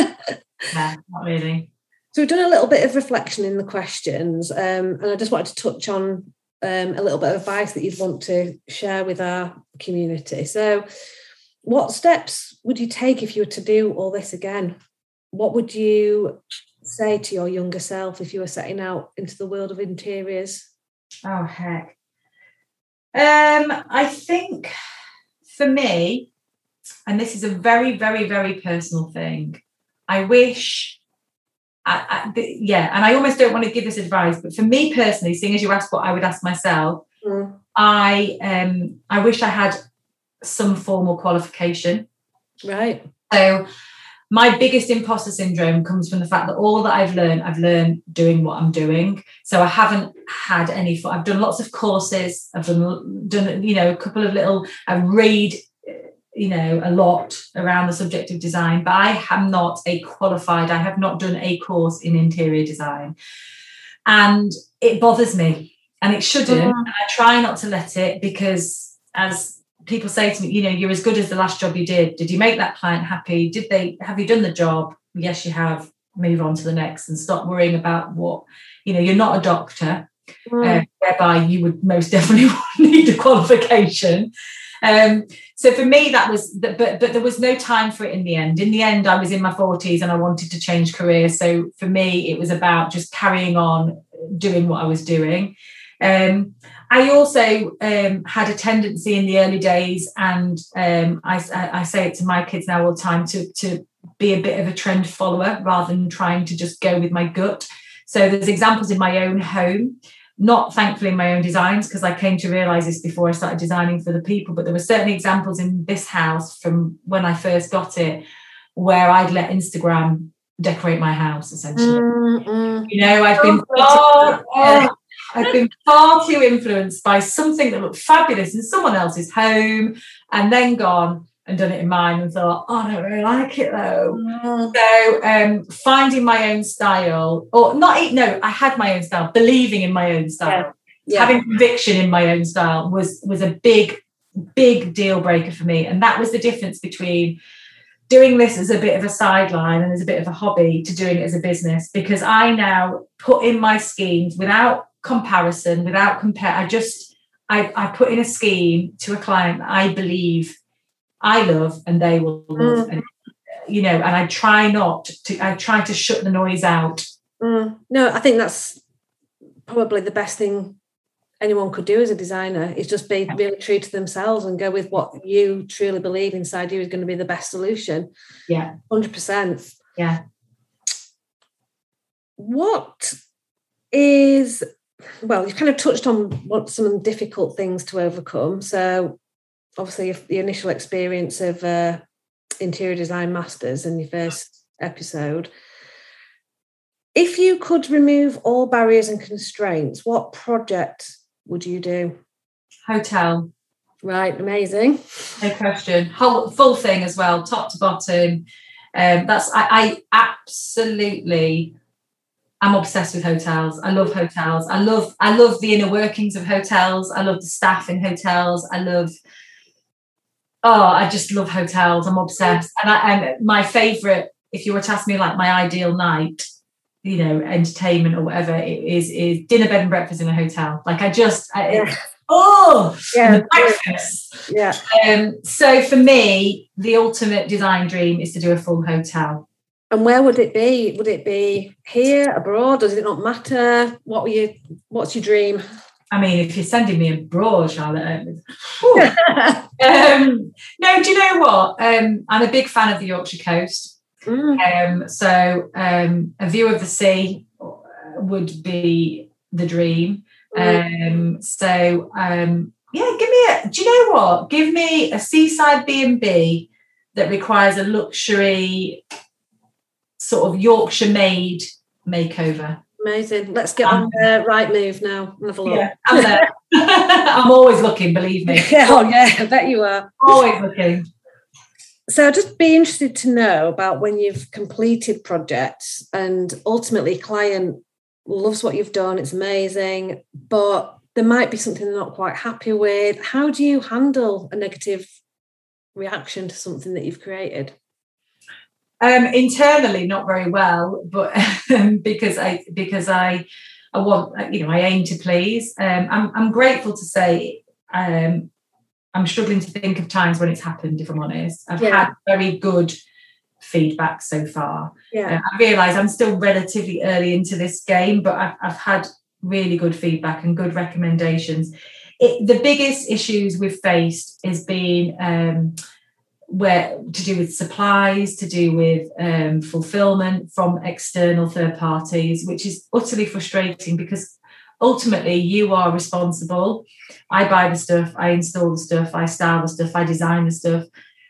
No, not really. So we've done a little bit of reflection in the questions, um, and I just wanted to touch on um, a little bit of advice that you'd want to share with our community. So what steps would you take if you were to do all this again? What would you say to your younger self if you were setting out into the world of interiors? Oh, heck. Um, I think for me, and this is a very, very, very personal thing, I wish... I, I, yeah, and I almost don't want to give this advice, but for me personally, seeing as you asked what I would ask myself, mm. I um I wish I had some formal qualification. Right. So my biggest imposter syndrome comes from the fact that all that I've learned, I've learned doing what I'm doing. So I haven't had any. I've done lots of courses. I've done done you know a couple of little. I read. you know, a lot around the subject of design, but I am not a qualified, I have not done a course in interior design. And it bothers me, and it shouldn't. Mm. And I try not to let it, because as people say to me, you know, you're as good as the last job you did. Did you make that client happy? Did they, have you done the job? Yes, you have. Move on to the next and stop worrying about what, you know, you're not a doctor, mm. uh, whereby you would most definitely need a qualification. Um, so for me, that was, the, but but there was no time for it in the end. In the end, I was in my forties and I wanted to change careers. So for me, it was about just carrying on doing what I was doing. Um, I also um, had a tendency in the early days, and um, I, I say it to my kids now all the time, to, to be a bit of a trend follower rather than trying to just go with my gut. So there's examples in my own home. Not thankfully in my own designs, because I came to realise this before I started designing for the people, but there were certain examples in this house from when I first got it where I'd let Instagram decorate my house, essentially. Mm-mm. You know, I've been far, oh, I've been far too influenced by something that looked fabulous in someone else's home, and then gone and done it in mine and thought, oh, I don't really like it though. Mm. So um, finding my own style, or not, no, I had my own style, believing in my own style, yeah. Yeah. having conviction in my own style was, was a big, big deal breaker for me. And that was the difference between doing this as a bit of a sideline and as a bit of a hobby to doing it as a business, because I now put in my schemes without comparison, without compare. I just, I, I put in a scheme to a client that I believe I love and they will love. Mm. And, you know, and I try not to, I try to shut the noise out. Mm. No, I think that's probably the best thing anyone could do as a designer, is just be really true to themselves and go with what you truly believe inside you is going to be the best solution. Yeah. one hundred percent. Yeah. What is, well, you've kind of touched on what some difficult things to overcome. So obviously the initial experience of uh, Interior Design Masters in your first episode. If you could remove all barriers and constraints, what project would you do? Hotel. Right, amazing. No question. Whole full thing as well, top to bottom. Um, that's I, I absolutely am obsessed with hotels. I love hotels. I love I love the inner workings of hotels. I love the staff in hotels. I love oh, I just love hotels. I'm obsessed. And I and my favourite, if you were to ask me like my ideal night, you know, entertainment or whatever, it is is dinner, bed and breakfast in a hotel. Like I just I, yeah. oh yeah the breakfast. Yeah. Um so for me, the ultimate design dream is to do a full hotel. And where would it be? Would it be here, abroad? Does it not matter? What were you what's your dream? I mean, if you're sending me abroad, Charlotte, um, no, do you know what? Um, I'm a big fan of the Yorkshire coast. Mm. Um, so um, a view of the sea would be the dream. Mm. Um, so um, yeah, give me a. Do you know what? Give me a seaside B and B that requires a luxury sort of Yorkshire-made makeover. Amazing. Let's get um, on the right move now. Have a look. Yeah, I'm there. I'm always looking, believe me. Yeah, oh yeah, I bet you are. Always looking. So I'd just be interested to know about when you've completed projects and ultimately client loves what you've done, it's amazing, but there might be something they're not quite happy with. How do you handle a negative reaction to something that you've created? Um, internally, not very well, but um, because I because I I want you know I aim to please. Um, I'm I'm grateful to say um, I'm struggling to think of times when it's happened. If I'm honest, I've yeah. had very good feedback so far. Yeah, uh, I realise I'm still relatively early into this game, but I've I've had really good feedback and good recommendations. It, the biggest issues we've faced is being. Um, where to do with supplies, to do with um, fulfillment from external third parties, which is utterly frustrating because ultimately you are responsible. I buy the stuff, I install the stuff, I style the stuff, I design the stuff.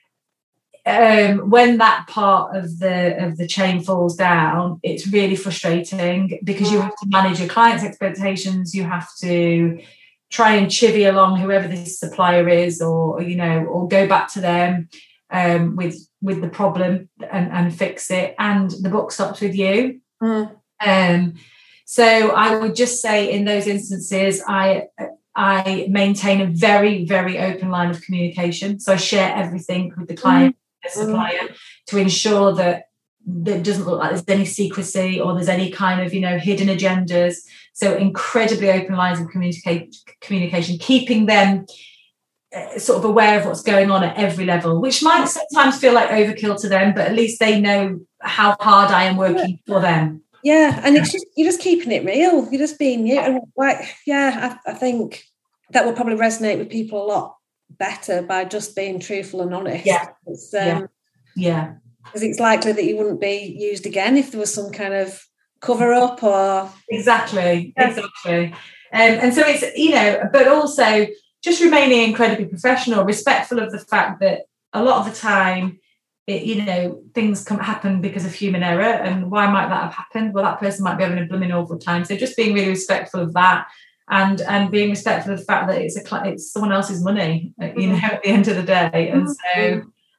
Um, when that part of the of the chain falls down, it's really frustrating because you have to manage your clients' expectations, you have to try and chivvy along whoever this supplier is, or you know, or go back to them. Um, with with the problem and, and fix it, and the book stops with you. Mm. Um, so I would just say in those instances, I I maintain a very very open line of communication. So I share everything with the client, mm. the supplier, mm. to ensure that that it doesn't look like there's any secrecy or there's any kind of you know hidden agendas. So incredibly open lines of communicate communication, keeping them sort of aware of what's going on at every level, which might sometimes feel like overkill to them, but at least they know how hard I am working yeah. for them. Yeah, and it's just you're just keeping it real. You're just being you. And like, yeah, I, I think that will probably resonate with people a lot better by just being truthful and honest. Yeah, it's, um, yeah, because it's likely that you wouldn't be used again if there was some kind of cover up or exactly, yeah. exactly. Um, and so it's you know, but also. Just remaining incredibly professional, respectful of the fact that a lot of the time, it, you know, things come happen because of human error. And why might that have happened? Well, that person might be having a blooming awful time. So just being really respectful of that, and and being respectful of the fact that it's a it's someone else's money, you know, at the end of the day. And so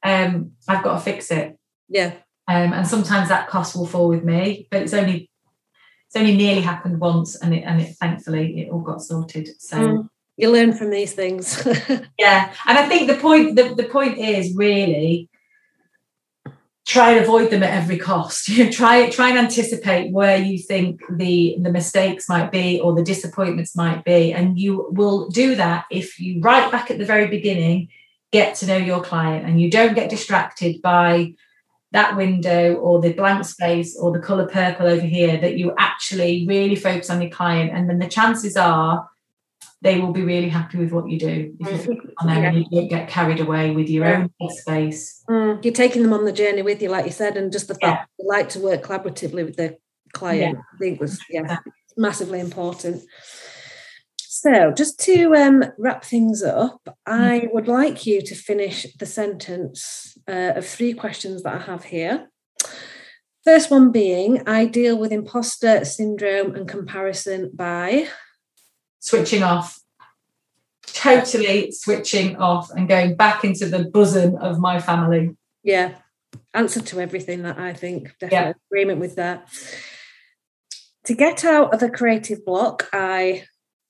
um, I've got to fix it. Yeah. Um, and sometimes that cost will fall with me, but it's only it's only nearly happened once, and it and it thankfully it all got sorted. So mm, you learn from these things. Yeah, and I think the point the, the point is really try and avoid them at every cost. You know, try try and anticipate where you think the the mistakes might be or the disappointments might be, and you will do that if you right back at the very beginning get to know your client and you don't get distracted by that window or the blank space or the colour purple over here, that you actually really focus on your client, and then the chances are they will be really happy with what you do if you focus on them, yeah. and you don't get carried away with your yeah. own space. Mm, you're taking them on the journey with you, like you said, and just the fact yeah. you like to work collaboratively with the client, yeah. I think was yeah, yeah. massively important. So just to um, wrap things up, I would like you to finish the sentence uh, of three questions that I have here. First one being, I deal with imposter syndrome and comparison by... Switching off. Totally switching off and going back into the bosom of my family. Yeah. Answer to everything, that I think. Definitely yeah. agreement with that. To get out of a creative block, I...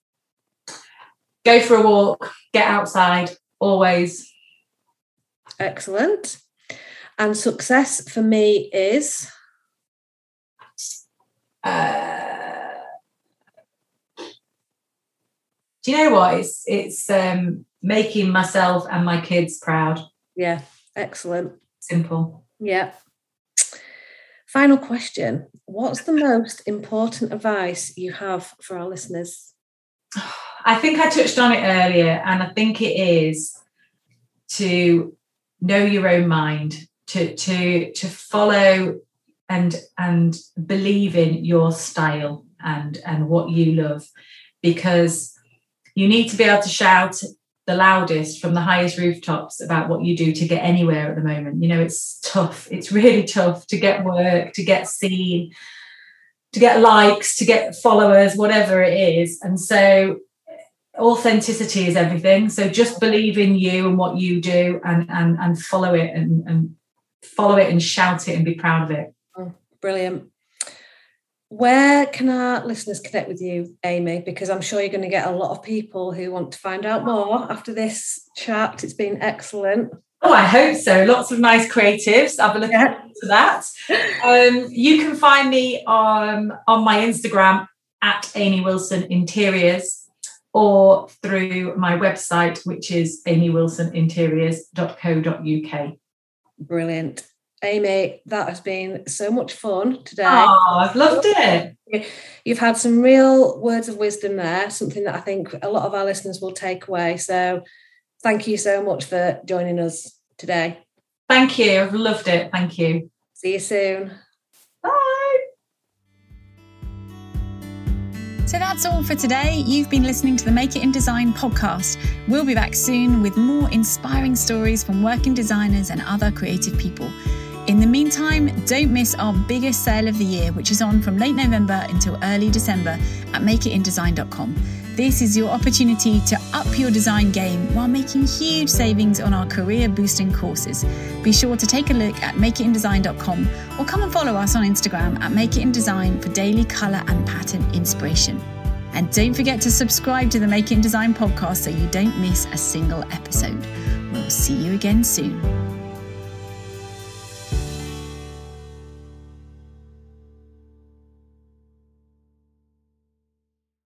Go for a walk, get outside, always. Excellent. And success for me is? Uh, do you know what? It's, it's um, making myself and my kids proud. Yeah, excellent. Simple. Yeah. Final question. What's the most important advice you have for our listeners? I think I touched on it earlier, and I think it is to know your own mind, to to to follow and and believe in your style and and what you love, because you need to be able to shout the loudest from the highest rooftops about what you do to get anywhere at the moment. You know, it's tough. It's really tough to get work, to get seen, to get likes, to get followers, whatever it is. And so authenticity is everything. So just believe in you and what you do, and and and follow it and, and follow it and shout it and be proud of it. Oh, brilliant. Where can our listeners connect with you, Amy? Because I'm sure you're going to get a lot of people who want to find out more after this chat. It's been excellent. Oh, I hope so. Lots of nice creatives. I'll be looking yeah. forward to that. Um, you can find me on, on my Instagram at Amy Wilson Interiors, or through my website, which is amy wilson interiors dot co dot uk. Brilliant. Amy, that has been so much fun today. Oh, I've loved it. You've had some real words of wisdom there, something that I think a lot of our listeners will take away. So thank you so much for joining us today. Thank you. I've loved it. Thank you. See you soon. Bye. So that's all for today. You've been listening to the Make It in Design podcast. We'll be back soon with more inspiring stories from working designers and other creative people. In the meantime, don't miss our biggest sale of the year, which is on from late November until early December at make it in design dot com. This is your opportunity to up your design game while making huge savings on our career boosting courses. Be sure to take a look at make it in design dot com or come and follow us on Instagram at make it in design for daily colour and pattern inspiration. And don't forget to subscribe to the Make It in Design podcast so you don't miss a single episode. We'll see you again soon.